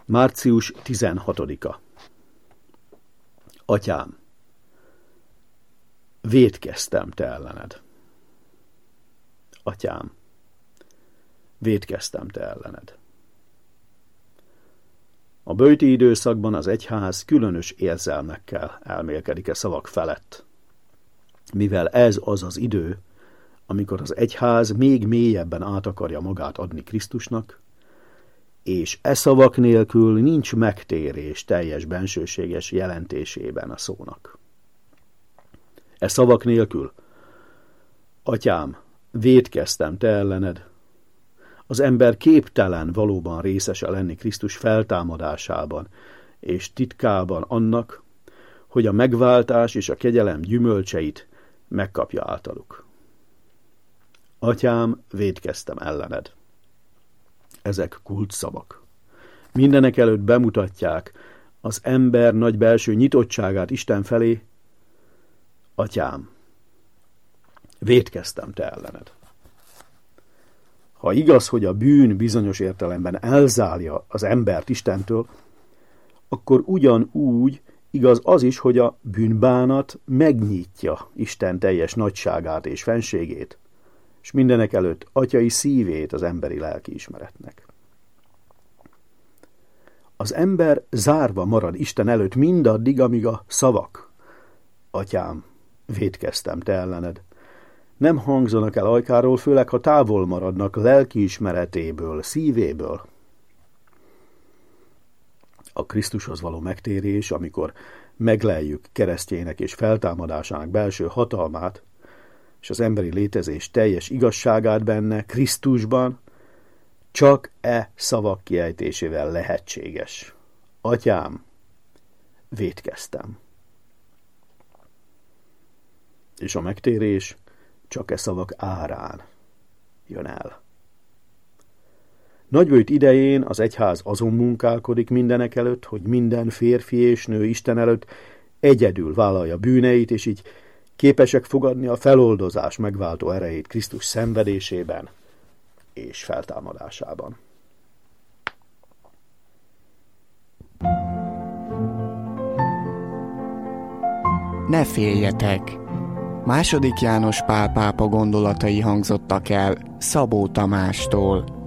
Március 16-a. Atyám, vétkeztem te ellened. Atyám, vétkeztem te ellened. A böjti időszakban az egyház különös érzelmekkel elmélkedik e szavak felett, mivel ez az az idő, amikor az egyház még mélyebben át akarja magát adni Krisztusnak, és e szavak nélkül nincs megtérés teljes bensőséges jelentésében a szónak. E szavak nélkül, atyám, vétkeztem te ellened, az ember képtelen valóban részese lenni Krisztus feltámadásában és titkában annak, hogy a megváltás és a kegyelem gyümölcseit megkapja általuk. Atyám, vétkeztem ellened. Ezek kulcsszavak. Mindenek előtt bemutatják az ember nagy belső nyitottságát Isten felé. Atyám, vétkeztem te ellened. Ha igaz, hogy a bűn bizonyos értelemben elzárja az embert Istentől, akkor ugyanúgy igaz az is, hogy a bűnbánat megnyitja Isten teljes nagyságát és fenségét, és mindenek előtt atyai szívét az emberi lelkiismeretnek. Az ember zárva marad Isten előtt mindaddig, amíg a szavak, atyám, vétkeztem te ellened, nem hangzanak el ajkáról, főleg ha távol maradnak lelkiismeretéből, szívéből. A Krisztushoz való megtérés, amikor megleljük keresztjének és feltámadásának belső hatalmát, és az emberi létezés teljes igazságát benne, Krisztusban, csak e szavak kiejtésével lehetséges. Atyám, vétkeztem. És a megtérés csak e szavak árán jön el. Nagyböjt idején az egyház azon munkálkodik mindenek előtt, hogy minden férfi és nő Isten előtt egyedül vállalja bűneit, és így képesek fogadni a feloldozás megváltó erejét Krisztus szenvedésében és feltámadásában. Ne féljetek! II. János Pál pápa gondolatai hangzottak el Szabó Tamástól.